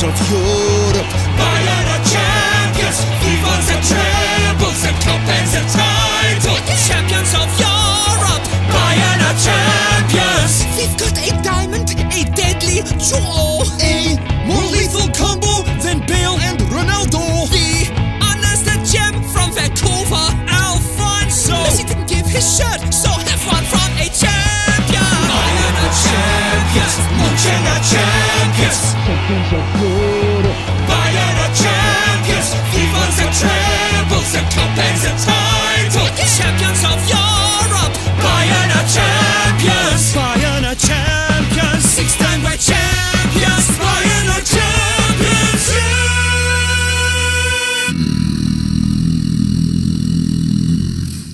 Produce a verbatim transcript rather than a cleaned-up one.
champions of Europe. Bayern are champions, we've won the trebles, the cup and the title. Champions of Europe, Bayern are champions. We've got a diamond, a deadly jewel, A more lethal combo than Bale and Ronaldo. the honest gem from Vancouver, Alfonso. Messi didn't give his shirt, so have one from a champion. Bayern are champions, München are champions. Champions of